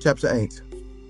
Chapter 8.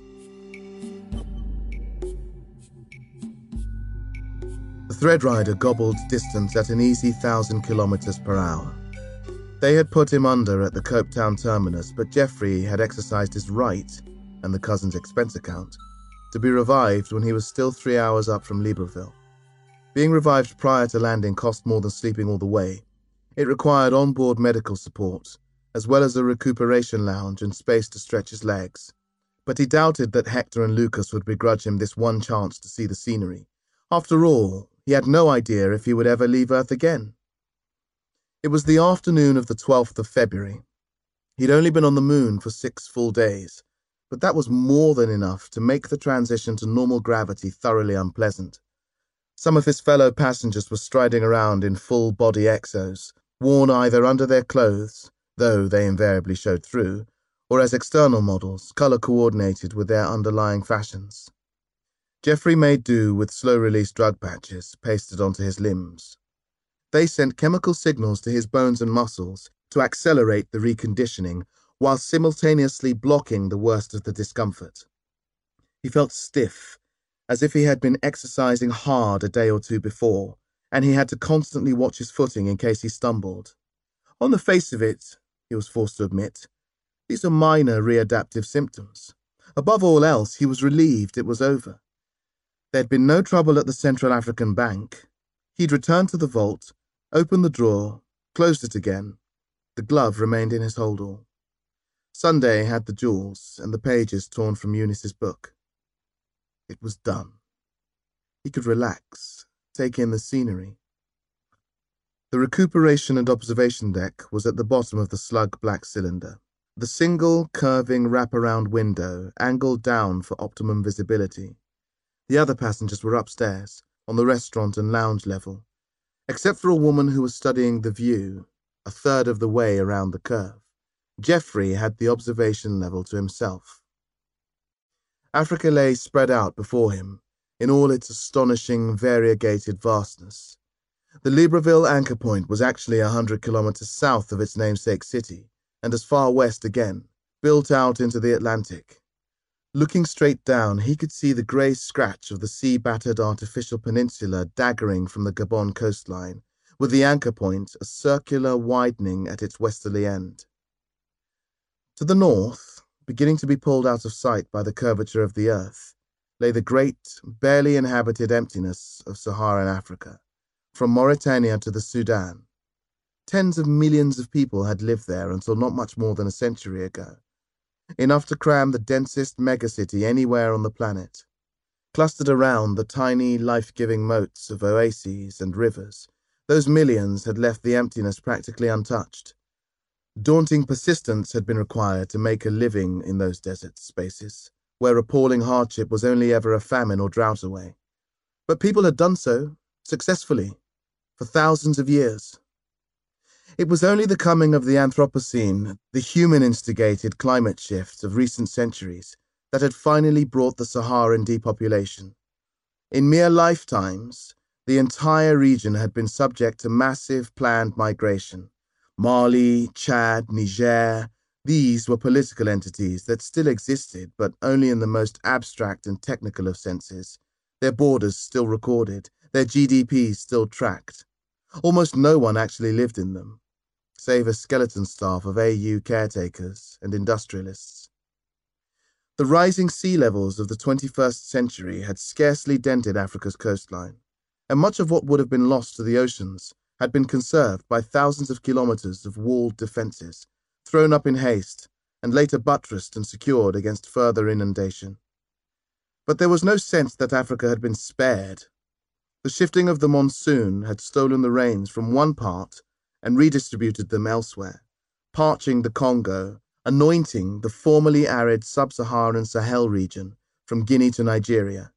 The Threadrider gobbled distance at an easy 1,000 kilometers per hour. They had put him under at the Copetown terminus, but Geoffrey had exercised his right, and the cousin's expense account, to be revived when he was still 3 hours up from Libreville. Being revived prior to landing cost more than sleeping all the way. It required onboard medical support, as well as a recuperation lounge and space to stretch his legs. But he doubted that Hector and Lucas would begrudge him this one chance to see the scenery. After all, he had no idea if he would ever leave Earth again. It was the afternoon of the 12th of February. He'd only been on the moon for 6 full days, but that was more than enough to make the transition to normal gravity thoroughly unpleasant. Some of his fellow passengers were striding around in full-body exos, worn either under their clothes, though they invariably showed through, or as external models, color-coordinated with their underlying fashions. Geoffrey made do with slow-release drug patches pasted onto his limbs. They sent chemical signals to his bones and muscles to accelerate the reconditioning, while simultaneously blocking the worst of the discomfort. He felt stiff, as if he had been exercising hard a day or two before, and he had to constantly watch his footing in case he stumbled. On the face of it, he was forced to admit, these are minor readaptive symptoms. Above all else, he was relieved it was over. There had been no trouble at the Central African Bank. He'd returned to the vault, opened the drawer, closed it again. The glove remained in his holdall. Sunday had the jewels and the pages torn from Eunice's book. It was done. He could relax, take in the scenery. The recuperation and observation deck was at the bottom of the slug-black cylinder. The single, curving wraparound window angled down for optimum visibility. The other passengers were upstairs, on the restaurant and lounge level, except for a woman who was studying the view, a third of the way around the curve. Geoffrey had the observation level to himself. Africa lay spread out before him, in all its astonishing, variegated vastness. The Libreville anchor point was actually 100 kilometers south of its namesake city, and as far west again, built out into the Atlantic. Looking straight down, he could see the grey scratch of the sea-battered artificial peninsula daggering from the Gabon coastline, with the anchor point a circular widening at its westerly end. To the north, beginning to be pulled out of sight by the curvature of the earth, lay the great, barely inhabited emptiness of Saharan Africa, from Mauritania to the Sudan. Tens of millions of people had lived there until not much more than a century ago. Enough to cram the densest megacity anywhere on the planet. Clustered around the tiny, life-giving moats of oases and rivers, those millions had left the emptiness practically untouched. Daunting persistence had been required to make a living in those desert spaces, where appalling hardship was only ever a famine or drought away. But people had done so, successfully, for thousands of years. It was only the coming of the Anthropocene, the human-instigated climate shift of recent centuries, that had finally brought the Saharan depopulation. In mere lifetimes, the entire region had been subject to massive planned migration. Mali, Chad, Niger, these were political entities that still existed, but only in the most abstract and technical of senses, their borders still recorded, their GDPs still tracked. Almost no one actually lived in them, save a skeleton staff of AU caretakers and industrialists. The rising sea levels of the 21st century had scarcely dented Africa's coastline, and much of what would have been lost to the oceans had been conserved by thousands of kilometers of walled defenses, thrown up in haste, and later buttressed and secured against further inundation. But there was no sense that Africa had been spared. The shifting of the monsoon had stolen the rains from one part and redistributed them elsewhere, parching the Congo, anointing the formerly arid sub-Saharan Sahel region from Guinea to Nigeria.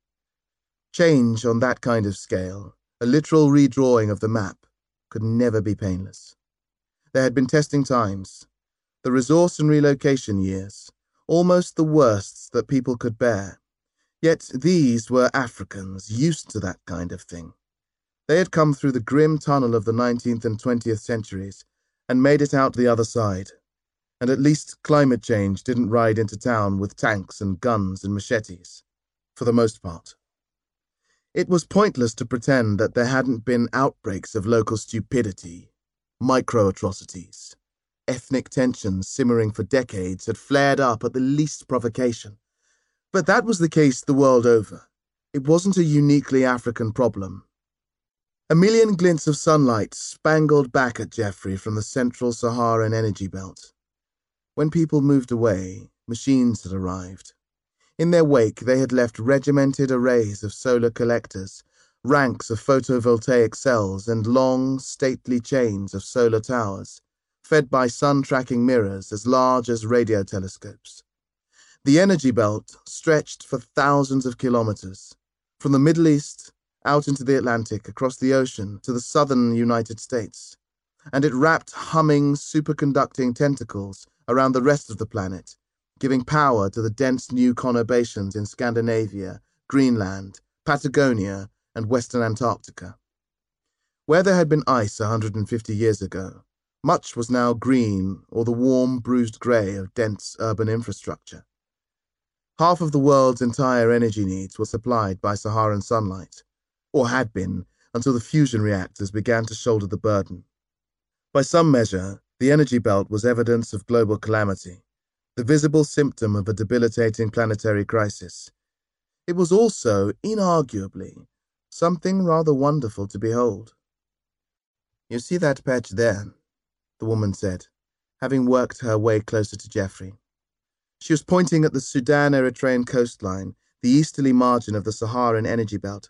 Change on that kind of scale, a literal redrawing of the map, could never be painless. There had been testing times, the resource and relocation years, almost the worsts that people could bear. Yet these were Africans, used to that kind of thing. They had come through the grim tunnel of the 19th and 20th centuries and made it out the other side. and at least climate change didn't ride into town with tanks and guns and machetes, for the most part. It was pointless to pretend that there hadn't been outbreaks of local stupidity, micro-atrocities. Ethnic tensions simmering for decades had flared up at the least provocation. But that was the case the world over. It wasn't a uniquely African problem. A million glints of sunlight spangled back at Jeffrey from the central Saharan energy belt. When people moved away, machines had arrived. In their wake, they had left regimented arrays of solar collectors, ranks of photovoltaic cells, and long, stately chains of solar towers, fed by sun-tracking mirrors as large as radio telescopes. The energy belt stretched for thousands of kilometers, from the Middle East out into the Atlantic, across the ocean to the southern United States, and it wrapped humming, superconducting tentacles around the rest of the planet, giving power to the dense new conurbations in Scandinavia, Greenland, Patagonia, and western Antarctica. Where there had been ice 150 years ago, much was now green or the warm, bruised grey of dense urban infrastructure. Half of the world's entire energy needs were supplied by Saharan sunlight, or had been until the fusion reactors began to shoulder the burden. By some measure, the energy belt was evidence of global calamity, the visible symptom of a debilitating planetary crisis. It was also, inarguably, something rather wonderful to behold. "You see that patch there?" the woman said, having worked her way closer to Jeffrey. She was pointing at the Sudan-Eritrean coastline, the easterly margin of the Saharan energy belt.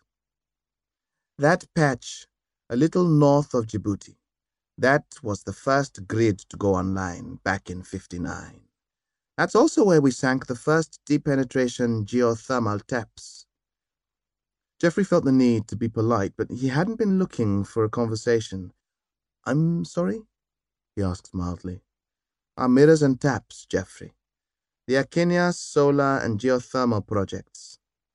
"That patch, a little north of Djibouti, that was the first grid to go online back in '59. That's also where we sank the first deep-penetration geothermal taps." Jeffrey felt the need to be polite, but he hadn't been looking for a conversation. "I'm sorry?" he asked mildly. "Our mirrors and taps, Jeffrey. The Akinia solar and geothermal projects."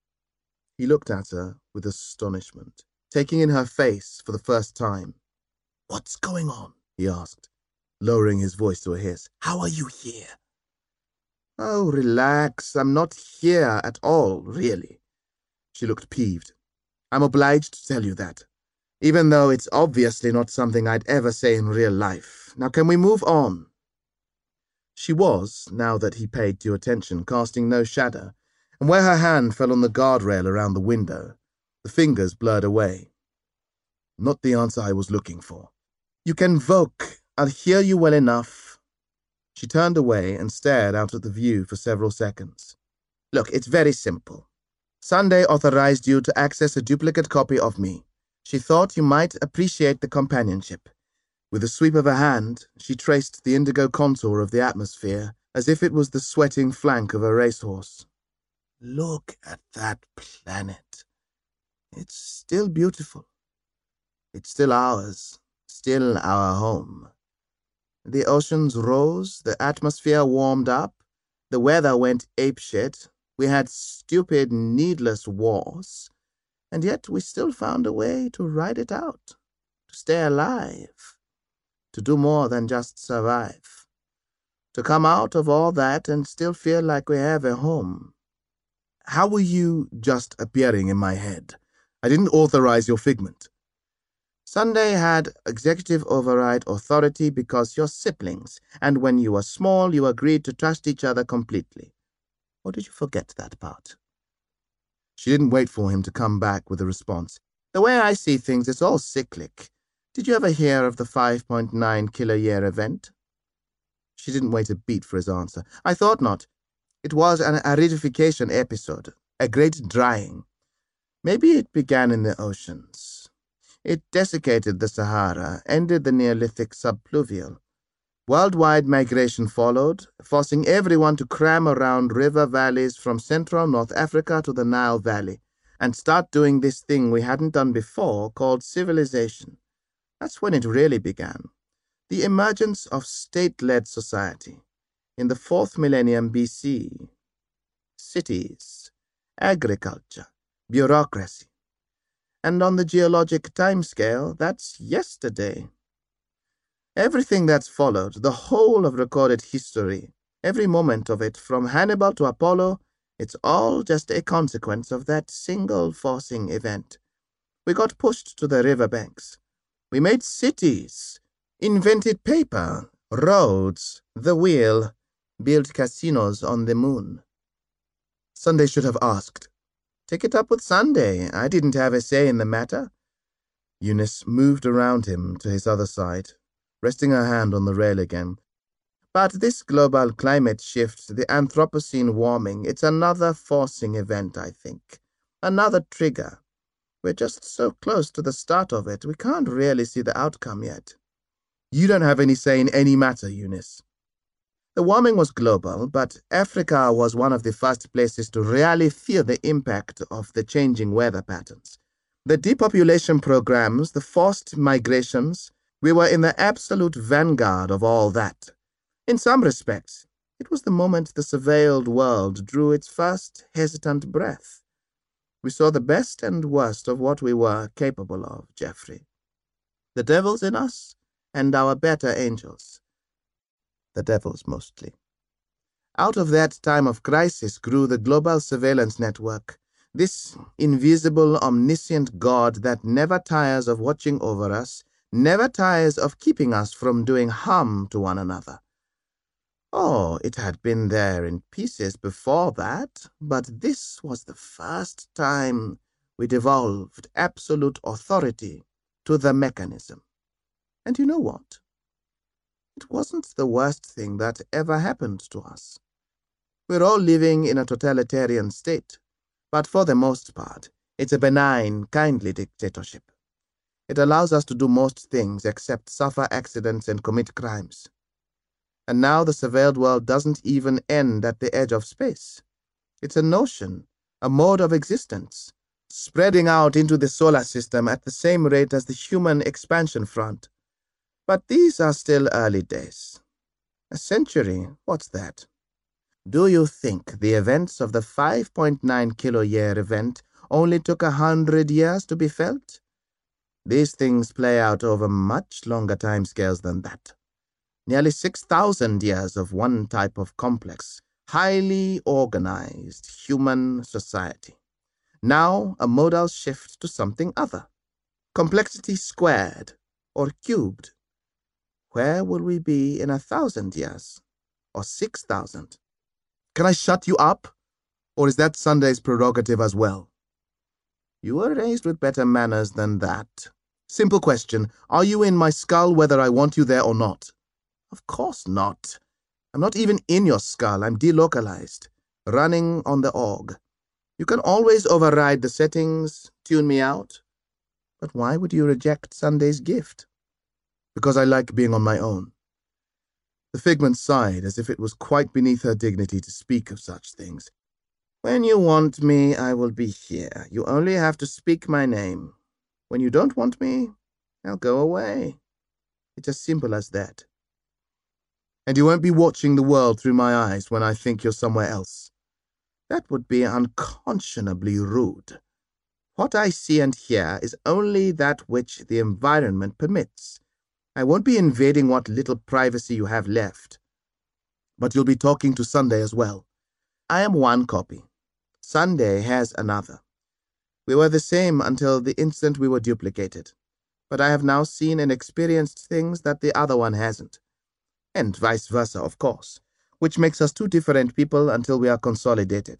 He looked at her with astonishment, taking in her face for the first time. "What's going on?" he asked, lowering his voice to a hiss. "How are you here?" "Oh, relax. I'm not here at all, really." She looked peeved. "I'm obliged to tell you that, even though it's obviously not something I'd ever say in real life. Now can we move on?" She was, now that he paid due attention, casting no shadow, and where her hand fell on the guardrail around the window, the fingers blurred away. "Not the answer I was looking for." "You can voke. I'll hear you well enough." She turned away and stared out at the view for several seconds. "Look, it's very simple. Sunday authorized you to access a duplicate copy of me. She thought you might appreciate the companionship." With a sweep of her hand, she traced the indigo contour of the atmosphere, as if it was the sweating flank of a racehorse. "Look at that planet. It's still beautiful. It's still ours, still our home. The oceans rose, the atmosphere warmed up, the weather went apeshit, we had stupid, needless wars, and yet we still found a way to ride it out, to stay alive. To do more than just survive. To come out of all that and still feel like we have a home." "How were you just appearing in my head? I didn't authorize your figment." "Sunday had executive override authority because you're siblings, and when you were small you agreed to trust each other completely. Or did you forget that part?" She didn't wait for him to come back with a response. "The way I see things, it's all cyclic. Did you ever hear of the 5.9 kiloyear event?" She didn't wait a beat for his answer. "I thought not. It was an aridification episode, a great drying. Maybe it began in the oceans. It desiccated the Sahara, ended the Neolithic subpluvial. Worldwide migration followed, forcing everyone to cram around river valleys from central North Africa to the Nile Valley, and start doing this thing we hadn't done before called civilization. That's when it really began. The emergence of state-led society in the 4th millennium BC. Cities, agriculture, bureaucracy. And on the geologic timescale, that's yesterday." Everything that's followed, the whole of recorded history, every moment of it, from Hannibal to Apollo, it's all just a consequence of that single forcing event. We got pushed to the riverbanks. We made cities, invented paper, roads, the wheel, built casinos on the moon. Sunday should have asked. Take it up with Sunday. I didn't have a say in the matter. Eunice moved around him to his other side, resting her hand on the rail again. But this global climate shift, the Anthropocene warming, it's another forcing event, I think. Another trigger. We're just so close to the start of it, we can't really see the outcome yet. You don't have any say in any matter, Eunice. The warming was global, but Africa was one of the first places to really feel the impact of the changing weather patterns. The depopulation programs, the forced migrations, we were in the absolute vanguard of all that. In some respects, it was the moment the surveilled world drew its first hesitant breath. We saw the best and worst of what we were capable of, Geoffrey. The devils in us and our better angels. The devils mostly. Out of that time of crisis grew the global surveillance network, this invisible, omniscient God that never tires of watching over us, never tires of keeping us from doing harm to one another. Oh, it had been there in pieces before that, but this was the first time we devolved absolute authority to the mechanism. And you know what? It wasn't the worst thing that ever happened to us. We're all living in a totalitarian state, but for the most part, it's a benign, kindly dictatorship. It allows us to do most things except suffer accidents and commit crimes. And now the surveilled world doesn't even end at the edge of space. It's a notion, a mode of existence, spreading out into the solar system at the same rate as the human expansion front. But these are still early days. A century, what's that? Do you think the events of the 5.9 kilo-year event only took 100 years to be felt? These things play out over much longer timescales than that. Nearly 6,000 years of one type of complex, highly organized human society. Now a modal shift to something other. Complexity squared or cubed. Where will we be in 1,000 years? Or 6,000? Can I shut you up? Or is that Sunday's prerogative as well? You were raised with better manners than that. Simple question. Are you in my skull whether I want you there or not? Of course not. I'm not even in your skull. I'm delocalized, running on the org. You can always override the settings, tune me out. But why would you reject Sunday's gift? Because I like being on my own. The figment sighed as if it was quite beneath her dignity to speak of such things. When you want me, I will be here. You only have to speak my name. When you don't want me, I'll go away. It's as simple as that. And you won't be watching the world through my eyes when I think you're somewhere else. That would be unconscionably rude. What I see and hear is only that which the environment permits. I won't be invading what little privacy you have left. But you'll be talking to Sunday as well. I am one copy. Sunday has another. We were the same until the instant we were duplicated. But I have now seen and experienced things that the other one hasn't. And vice versa, of course, which makes us two different people until we are consolidated.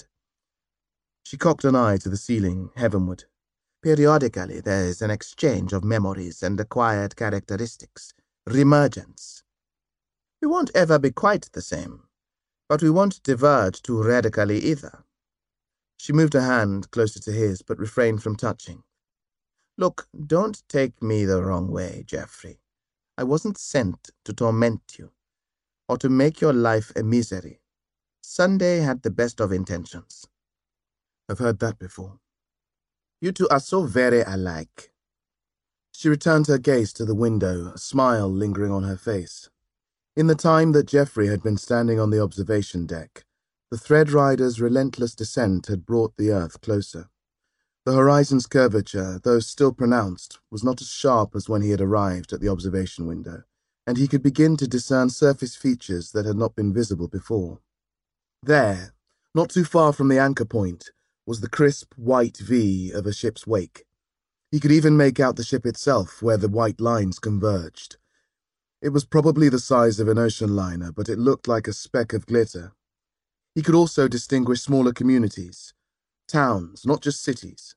She cocked an eye to the ceiling, heavenward. Periodically, there is an exchange of memories and acquired characteristics, remergence. We won't ever be quite the same, but we won't diverge too radically either. She moved her hand closer to his, but refrained from touching. Look, don't take me the wrong way, Geoffrey. I wasn't sent to torment you, or to make your life a misery. Sunday had the best of intentions. I've heard that before. You two are so very alike. She returned her gaze to the window, a smile lingering on her face. In the time that Geoffrey had been standing on the observation deck, the Threadrider's relentless descent had brought the Earth closer. The horizon's curvature, though still pronounced, was not as sharp as when he had arrived at the observation window, and he could begin to discern surface features that had not been visible before. There, not too far from the anchor point, was the crisp white V of a ship's wake. He could even make out the ship itself where the white lines converged. It was probably the size of an ocean liner, but it looked like a speck of glitter. He could also distinguish smaller communities, towns, not just cities.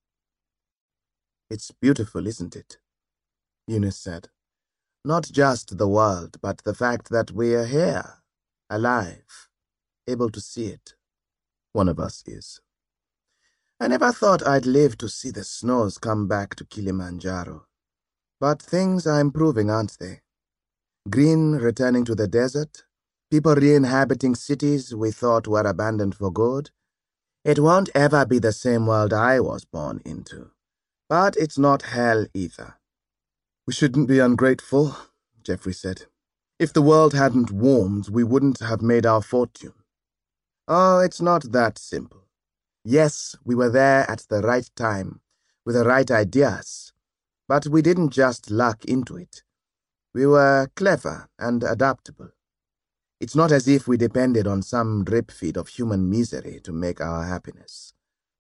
"It's beautiful, isn't it?" Eunice said. "Not just the world, but the fact that we're here, alive, able to see it. One of us is. I never thought I'd live to see the snows come back to Kilimanjaro. But things are improving, aren't they? Green returning to the desert, people re-inhabiting cities we thought were abandoned for good. It won't ever be the same world I was born into. But it's not hell either." "We shouldn't be ungrateful," Jeffrey said. "If the world hadn't warmed, we wouldn't have made our fortune." "Oh, it's not that simple. Yes, we were there at the right time, with the right ideas, but we didn't just luck into it. We were clever and adaptable. It's not as if we depended on some drip feed of human misery to make our happiness."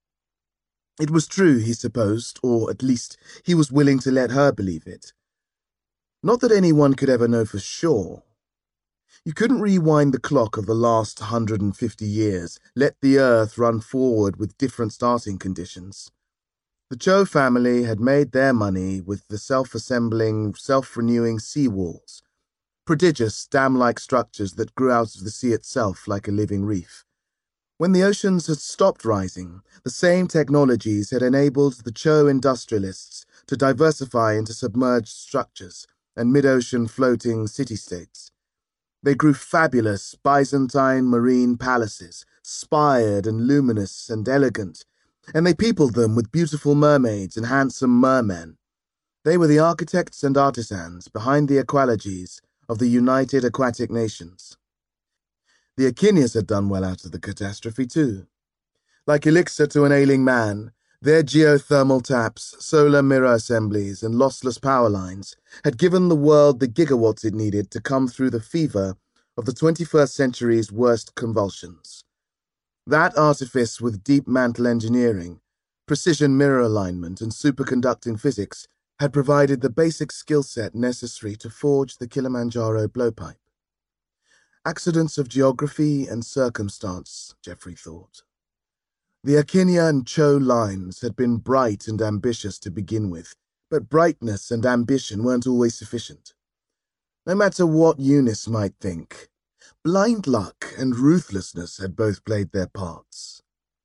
It was true, he supposed, or at least he was willing to let her believe it. Not that anyone could ever know for sure. You couldn't rewind the clock of the last 150 years, let the Earth run forward with different starting conditions. The Cho family had made their money with the self-assembling, self-renewing seawalls, prodigious dam-like structures that grew out of the sea itself like a living reef. When the oceans had stopped rising, the same technologies had enabled the Cho industrialists to diversify into submerged structures and mid-ocean floating city-states. They grew fabulous Byzantine marine palaces, spired and luminous and elegant, and they peopled them with beautiful mermaids and handsome mermen. They were the architects and artisans behind the aqualogies of the United Aquatic Nations. The Akinias had done well out of the catastrophe, too. Like elixir to an ailing man, their geothermal taps, solar mirror assemblies, and lossless power lines had given the world the gigawatts it needed to come through the fever of the 21st century's worst convulsions. That artifice with deep mantle engineering, precision mirror alignment, and superconducting physics had provided the basic skill set necessary to forge the Kilimanjaro blowpipe. Accidents of geography and circumstance, Jeffrey thought. The Akinia and Cho lines had been bright and ambitious to begin with, but brightness and ambition weren't always sufficient. No matter what Eunice might think, blind luck and ruthlessness had both played their parts.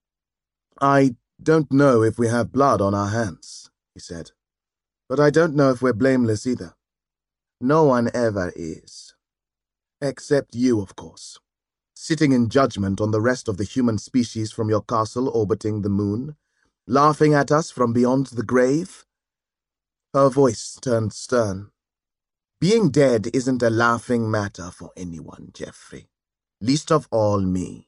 "I don't know if we have blood on our hands," he said, "but I don't know if we're blameless either. No one ever is. Except you, of course. Sitting in judgment on the rest of the human species from your castle orbiting the moon, laughing at us from beyond the grave." Her voice turned stern. "Being dead isn't a laughing matter for anyone, Jeffrey. Least of all me."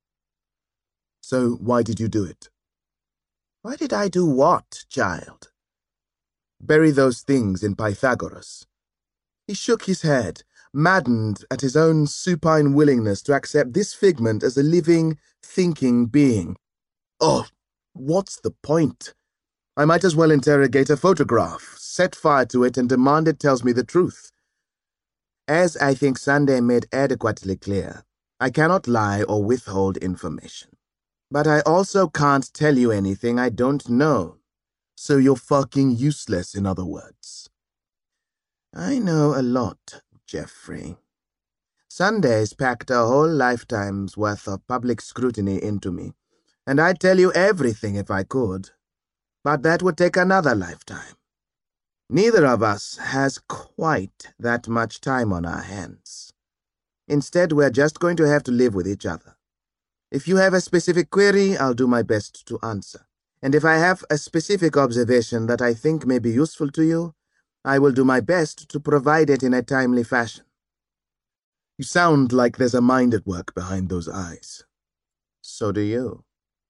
"So why did you do it?" "Why did I do what, child?" "Bury those things in Pythagoras." He shook his head, maddened at his own supine willingness to accept this figment as a living, thinking being. "Oh, what's the point? I might as well interrogate a photograph, set fire to it, and demand it tells me the truth. As I think Sunday made adequately clear, I cannot lie or withhold information. But I also can't tell you anything I don't know. So you're fucking useless, in other words." "I know a lot, Jeffrey. Sunday's packed a whole lifetime's worth of public scrutiny into me, and I'd tell you everything if I could. But that would take another lifetime. Neither of us has quite that much time on our hands. Instead, we're just going to have to live with each other. If you have a specific query, I'll do my best to answer. And if I have a specific observation that I think may be useful to you, I will do my best to provide it in a timely fashion." "You sound like there's a mind at work behind those eyes." "So do you."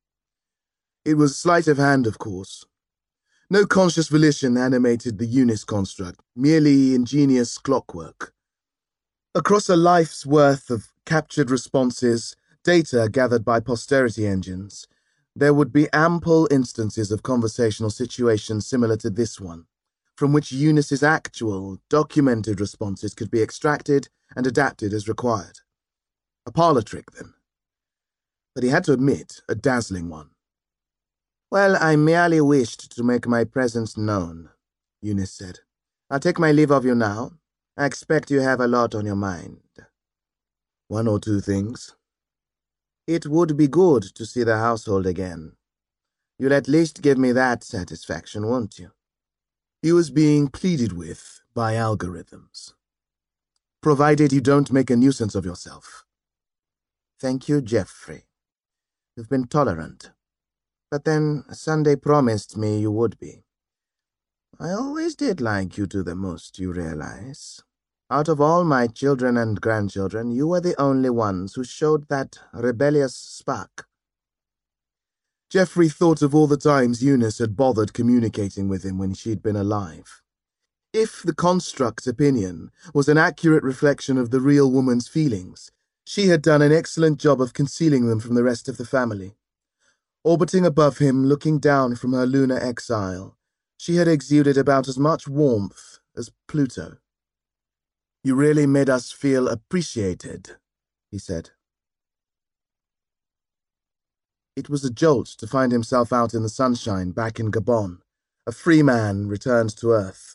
It was sleight of hand, of course. No conscious volition animated the Eunice construct, merely ingenious clockwork. Across a life's worth of captured responses, data gathered by posterity engines, there would be ample instances of conversational situations similar to this one, from which Eunice's actual, documented responses could be extracted and adapted as required. A parlor trick, then. But he had to admit, a dazzling one. "Well, I merely wished to make my presence known," Eunice said. "I'll take my leave of you now. I expect you have a lot on your mind." "One or two things." "It would be good to see the household again. You'll at least give me that satisfaction, won't you?" He was being pleaded with by algorithms. "Provided you don't make a nuisance of yourself." "Thank you, Geoffrey. You've been tolerant. But then Sunday promised me you would be. I always did like you to the most, you realize. Out of all my children and grandchildren, you were the only ones who showed that rebellious spark." Geoffrey thought of all the times Eunice had bothered communicating with him when she'd been alive. If the construct's opinion was an accurate reflection of the real woman's feelings, she had done an excellent job of concealing them from the rest of the family. Orbiting above him, looking down from her lunar exile, she had exuded about as much warmth as Pluto. "You really made us feel appreciated," he said. It was a jolt to find himself out in the sunshine back in Gabon, a free man returned to Earth.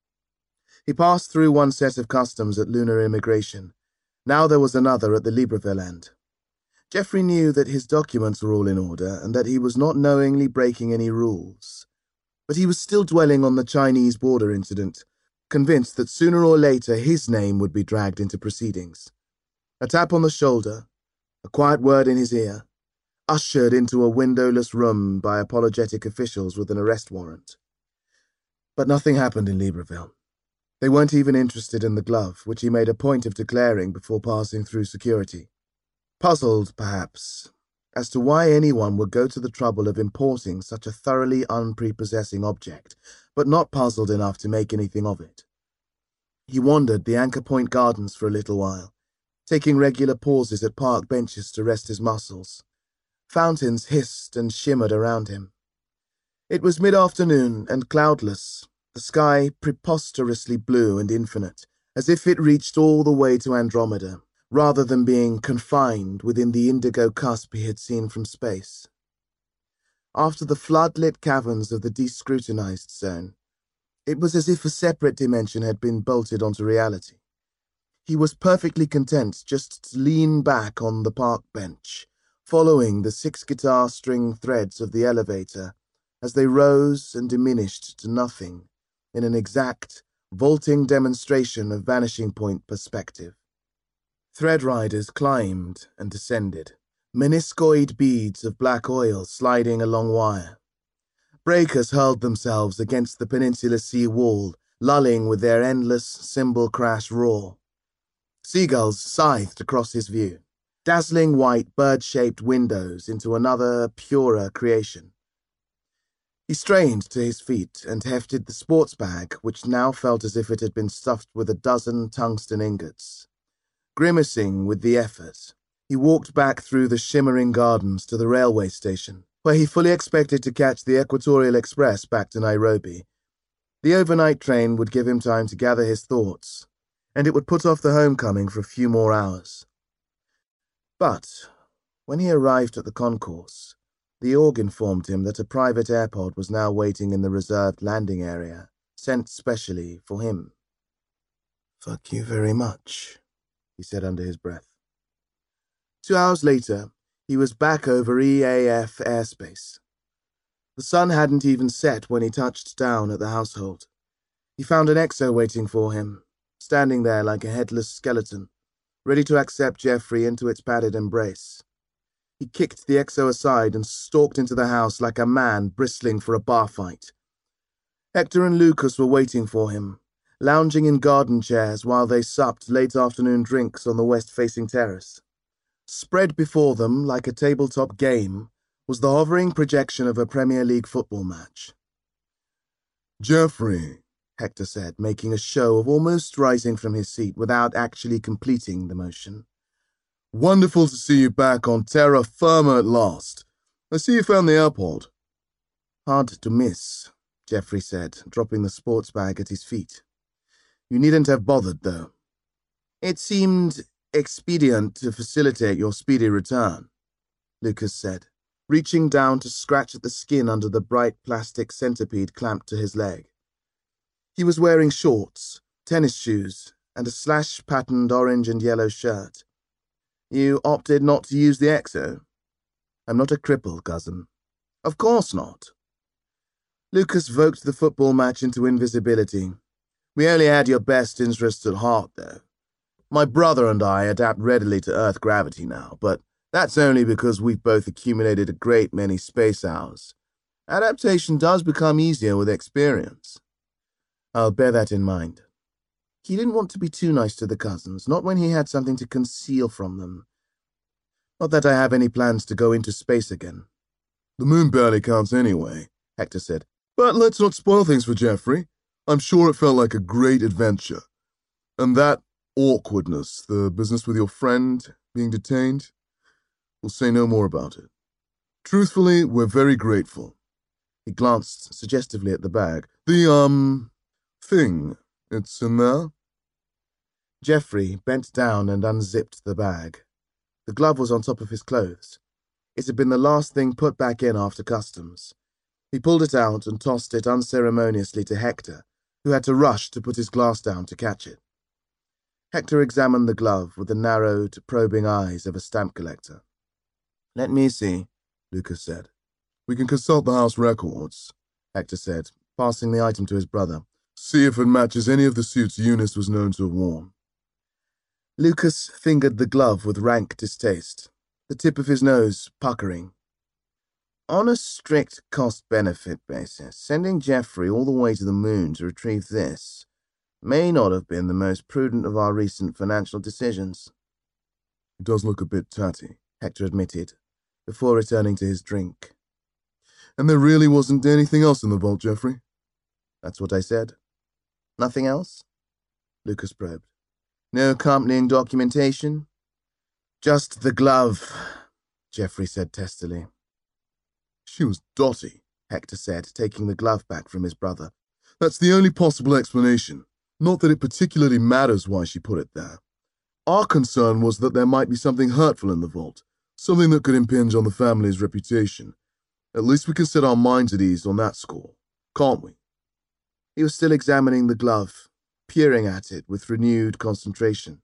He passed through one set of customs at lunar immigration. Now there was another at the Libreville end. Geoffrey knew that his documents were all in order and that he was not knowingly breaking any rules. But he was still dwelling on the Chinese border incident, convinced that sooner or later his name would be dragged into proceedings. A tap on the shoulder, a quiet word in his ear, ushered into a windowless room by apologetic officials with an arrest warrant. But nothing happened in Libreville. They weren't even interested in the glove, which he made a point of declaring before passing through security. Puzzled, perhaps, as to why anyone would go to the trouble of importing such a thoroughly unprepossessing object, but not puzzled enough to make anything of it. He wandered the Anchor Point Gardens for a little while, taking regular pauses at park benches to rest his muscles. Fountains hissed and shimmered around him. It was mid-afternoon and cloudless, the sky preposterously blue and infinite, as if it reached all the way to Andromeda, rather than being confined within the indigo cusp he had seen from space. After the flood-lit caverns of the descrutinized zone, it was as if a separate dimension had been bolted onto reality. He was perfectly content just to lean back on the park bench, following the 6 guitar string threads of the elevator as they rose and diminished to nothing in an exact, vaulting demonstration of vanishing point perspective. Thread riders climbed and descended, meniscoid beads of black oil sliding along wire. Breakers hurled themselves against the peninsula sea wall, lulling with their endless cymbal crash roar. Seagulls scythed across his view, dazzling white bird-shaped windows into another, purer creation. He strained to his feet and hefted the sports bag, which now felt as if it had been stuffed with a dozen tungsten ingots. Grimacing with the effort, he walked back through the shimmering gardens to the railway station, where he fully expected to catch the Equatorial Express back to Nairobi. The overnight train would give him time to gather his thoughts, and it would put off the homecoming for a few more hours. But when he arrived at the concourse, the org informed him that a private airpod was now waiting in the reserved landing area, sent specially for him. "Fuck you very much," he said under his breath. 2 hours later, he was back over EAF airspace. The sun hadn't even set when he touched down at the household. He found an XO waiting for him, standing there like a headless skeleton, ready to accept Geoffrey into its padded embrace. He kicked the XO aside and stalked into the house like a man bristling for a bar fight. Hector and Lucas were waiting for him, lounging in garden chairs while they supped late afternoon drinks on the west-facing terrace. Spread before them, like a tabletop game, was the hovering projection of a Premier League football match. "Geoffrey," Hector said, making a show of almost rising from his seat without actually completing the motion. Wonderful to see you back on terra firma at last. I see you found the airport. Hard to miss, Geoffrey said, dropping the sports bag at his feet. You needn't have bothered, though. It seemed expedient to facilitate your speedy return, Lucas said, reaching down to scratch at the skin under the bright plastic centipede clamped to his leg. He was wearing shorts, tennis shoes, and a slash-patterned orange and yellow shirt. You opted not to use the exo? I'm not a cripple, cousin. Of course not. Lucas voked the football match into invisibility. We only had your best interests at heart, though. My brother and I adapt readily to Earth gravity now, but that's only because we've both accumulated a great many space hours. Adaptation does become easier with experience. I'll bear that in mind. He didn't want to be too nice to the cousins, not when he had something to conceal from them. Not that I have any plans to go into space again. The moon barely counts anyway, Hector said. But let's not spoil things for Geoffrey. I'm sure it felt like a great adventure. And that awkwardness, the business with your friend being detained, we'll say no more about it. Truthfully, we're very grateful. He glanced suggestively at the bag. The, thing, it's in there? Geoffrey bent down and unzipped the bag. The glove was on top of his clothes. It had been the last thing put back in after customs. He pulled it out and tossed it unceremoniously to Hector, who had to rush to put his glass down to catch it. Hector examined the glove with the narrowed, probing eyes of a stamp collector. Let me see, Lucas said. We can consult the house records, Hector said, passing the item to his brother. See if it matches any of the suits Eunice was known to have worn. Lucas fingered the glove with rank distaste, the tip of his nose puckering. On a strict cost-benefit basis, sending Geoffrey all the way to the moon to retrieve this may not have been the most prudent of our recent financial decisions. It does look a bit tatty, Hector admitted, before returning to his drink. And there really wasn't anything else in the vault, Geoffrey? That's what I said. Nothing else? Lucas probed. No accompanying documentation? Just the glove, Geoffrey said testily. She was dotty, Hector said, taking the glove back from his brother. That's the only possible explanation. Not that it particularly matters why she put it there. Our concern was that there might be something hurtful in the vault, something that could impinge on the family's reputation. At least we can set our minds at ease on that score, can't we? He was still examining the glove, peering at it with renewed concentration.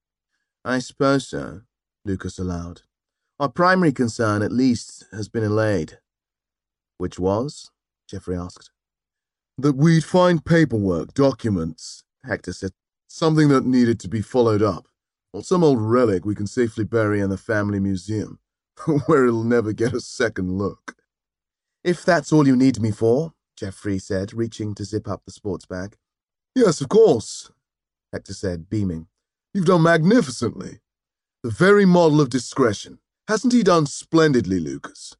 I suppose so, Lucas allowed. Our primary concern, at least, has been allayed. Which was? Geoffrey asked. That we'd find paperwork, documents, Hector said. Something that needed to be followed up. Or some old relic we can safely bury in the family museum, where it'll never get a second look. If that's all you need me for, Geoffrey said, reaching to zip up the sports bag. Yes, of course, Hector said, beaming. You've done magnificently. The very model of discretion. Hasn't he done splendidly, Lucas?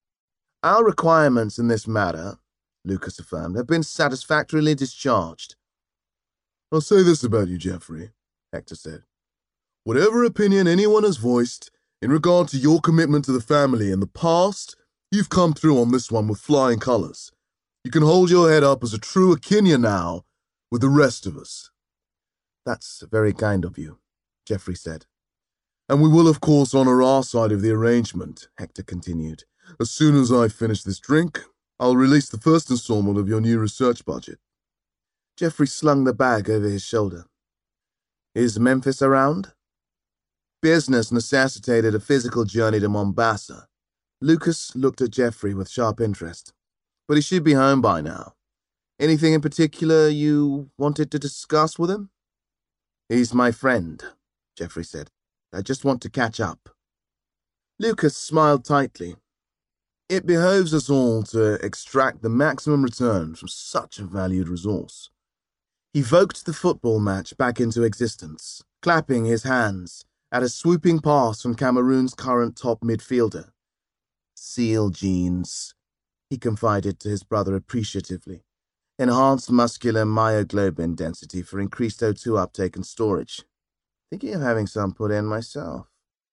Our requirements in this matter, Lucas affirmed, have been satisfactorily discharged. I'll say this about you, Geoffrey, Hector said. Whatever opinion anyone has voiced in regard to your commitment to the family in the past, you've come through on this one with flying colors. You can hold your head up as a true Akinya now with the rest of us. That's very kind of you, Geoffrey said. And we will, of course, honor our side of the arrangement, Hector continued. As soon as I finish this drink, I'll release the first installment of your new research budget. Geoffrey slung the bag over his shoulder. Is Memphis around? Business necessitated a physical journey to Mombasa. Lucas looked at Geoffrey with sharp interest. But he should be home by now. Anything in particular you wanted to discuss with him? He's my friend, Geoffrey said. I just want to catch up. Lucas smiled tightly. It behoves us all to extract the maximum return from such a valued resource. He voked the football match back into existence, clapping his hands at a swooping pass from Cameroon's current top midfielder. Seal genes, he confided to his brother appreciatively. Enhanced muscular myoglobin density for increased O2 uptake and storage. Thinking of having some put in myself.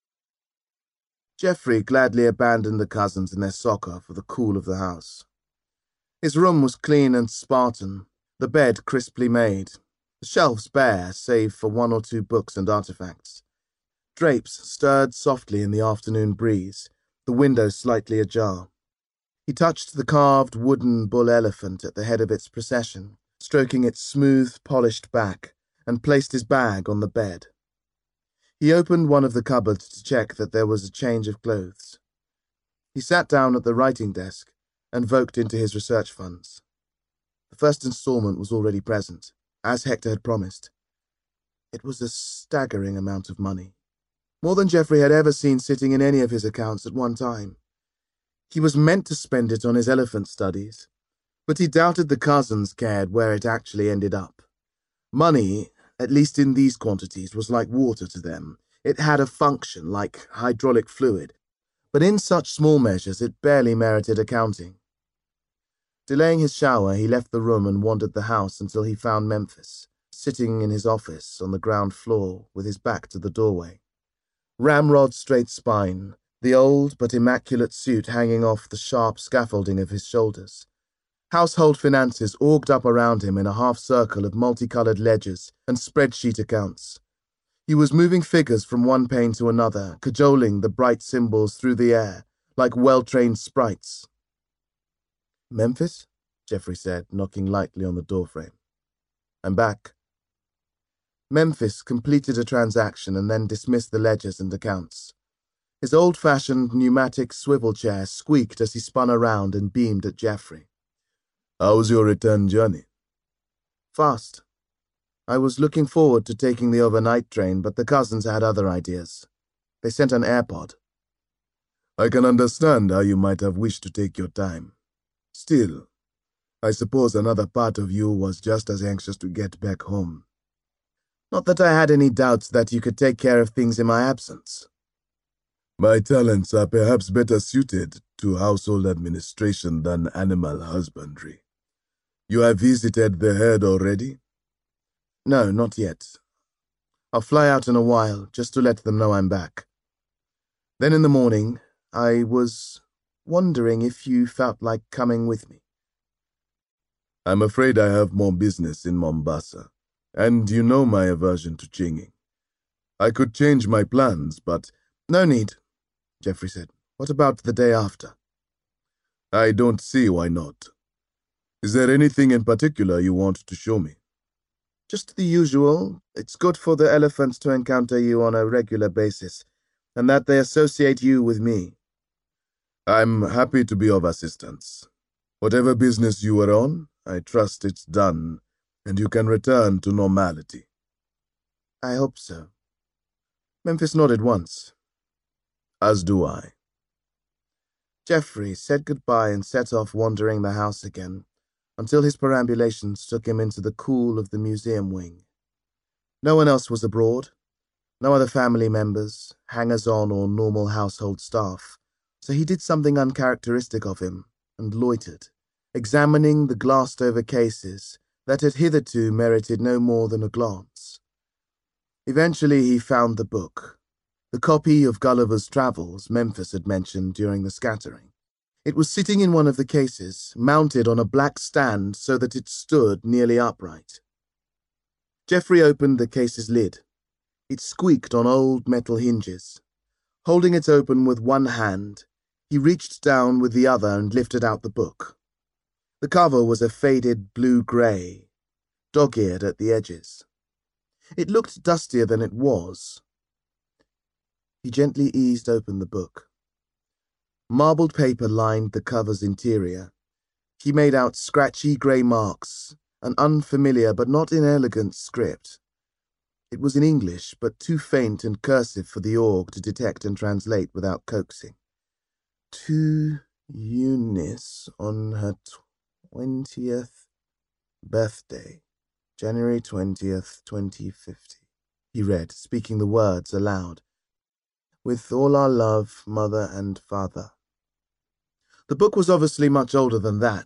Geoffrey gladly abandoned the cousins and their soccer for the cool of the house. His room was clean and Spartan, the bed crisply made, the shelves bare save for one or two books and artifacts. Drapes stirred softly in the afternoon breeze, the window slightly ajar. He touched the carved wooden bull elephant at the head of its procession, stroking its smooth, polished back, and placed his bag on the bed. He opened one of the cupboards to check that there was a change of clothes. He sat down at the writing desk and voked into his research funds. The first installment was already present, as Hector had promised. It was a staggering amount of money, more than Geoffrey had ever seen sitting in any of his accounts at one time. He was meant to spend it on his elephant studies, but he doubted the cousins cared where it actually ended up. Money, at least in these quantities, was like water to them. It had a function like hydraulic fluid, but in such small measures it barely merited accounting. Delaying his shower, he left the room and wandered the house until he found Memphis, sitting in his office on the ground floor with his back to the doorway. Ramrod straight spine, the old but immaculate suit hanging off the sharp scaffolding of his shoulders. Household finances orged up around him in a half-circle of multicolored ledgers and spreadsheet accounts. He was moving figures from one pane to another, cajoling the bright symbols through the air, like well-trained sprites. "Memphis?" Geoffrey said, knocking lightly on the doorframe. "I'm back." Memphis completed a transaction and then dismissed the ledgers and accounts. His old-fashioned pneumatic swivel chair squeaked as he spun around and beamed at Geoffrey. "How's your return journey?" "Fast. I was looking forward to taking the overnight train, but the cousins had other ideas. They sent an AirPod." "I can understand how you might have wished to take your time. Still, I suppose another part of you was just as anxious to get back home." "Not that I had any doubts that you could take care of things in my absence." "My talents are perhaps better suited to household administration than animal husbandry. You have visited the herd already?" "No, not yet. I'll fly out in a while, just to let them know I'm back. Then in the morning, I was wondering if you felt like coming with me." "I'm afraid I have more business in Mombasa, and you know my aversion to chinging. I could change my plans, but—" "No need," Geoffrey said. "What about the day after?" "I don't see why not. Is there anything in particular you want to show me?" "Just the usual. It's good for the elephants to encounter you on a regular basis, and that they associate you with me." "I'm happy to be of assistance. Whatever business you were on, I trust it's done, and you can return to normality." "I hope so." Memphis nodded once. "As do I." Geoffrey said goodbye and set off wandering the house again, until his perambulations took him into the cool of the museum wing. No one else was abroad, no other family members, hangers-on or normal household staff, so he did something uncharacteristic of him and loitered, examining the glassed-over cases that had hitherto merited no more than a glance. Eventually he found the book, the copy of Gulliver's Travels Memphis had mentioned during the scattering. It was sitting in one of the cases, mounted on a black stand so that it stood nearly upright. Geoffrey opened the case's lid. It squeaked on old metal hinges. Holding it open with one hand, he reached down with the other and lifted out the book. The cover was a faded blue-grey, dog-eared at the edges. It looked dustier than it was. He gently eased open the book. Marbled paper lined the cover's interior. He made out scratchy grey marks, an unfamiliar but not inelegant script. It was in English, but too faint and cursive for the org to detect and translate without coaxing. "To Eunice on her 20th birthday, January 20th, 2050, he read, speaking the words aloud. "With all our love, Mother and Father." The book was obviously much older than that,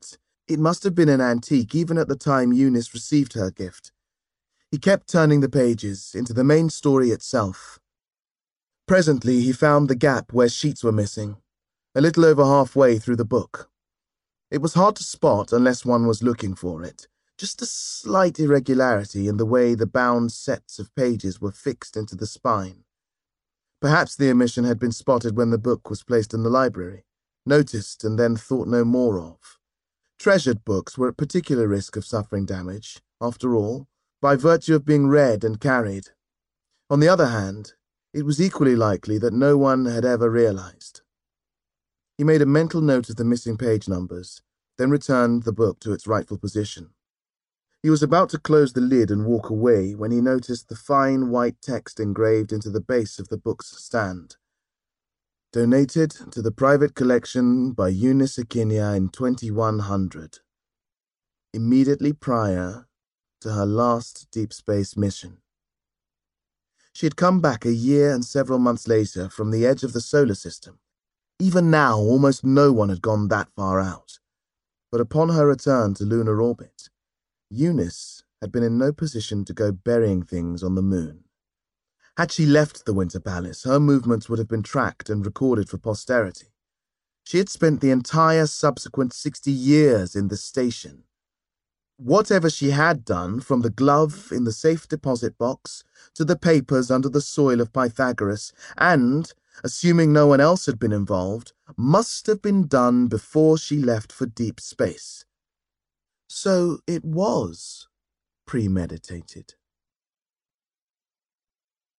It must have been an antique even at the time Eunice received her gift. He kept turning the pages into the main story itself. Presently, he found the gap where sheets were missing, a little over halfway through the book. It was hard to spot unless one was looking for it, just a slight irregularity in the way the bound sets of pages were fixed into the spine. Perhaps the omission had been spotted when the book was placed in the library, noticed and then thought no more of. Treasured books were at particular risk of suffering damage, after all, by virtue of being read and carried. On the other hand, it was equally likely that no one had ever realized. He made a mental note of the missing page numbers, then returned the book to its rightful position. He was about to close the lid and walk away when he noticed the fine white text engraved into the base of the book's stand. Donated to the private collection by Eunice Akinia in 2100, immediately prior to her last deep space mission. She had come back a year and several months later from the edge of the solar system. Even now, almost no one had gone that far out. But upon her return to lunar orbit, Eunice had been in no position to go burying things on the moon. Had she left the Winter Palace, her movements would have been tracked and recorded for posterity. She had spent the entire subsequent 60 years in the station. Whatever she had done, from the glove in the safe deposit box to the papers under the soil of Pythagoras, and, assuming no one else had been involved, must have been done before she left for deep space. So it was premeditated.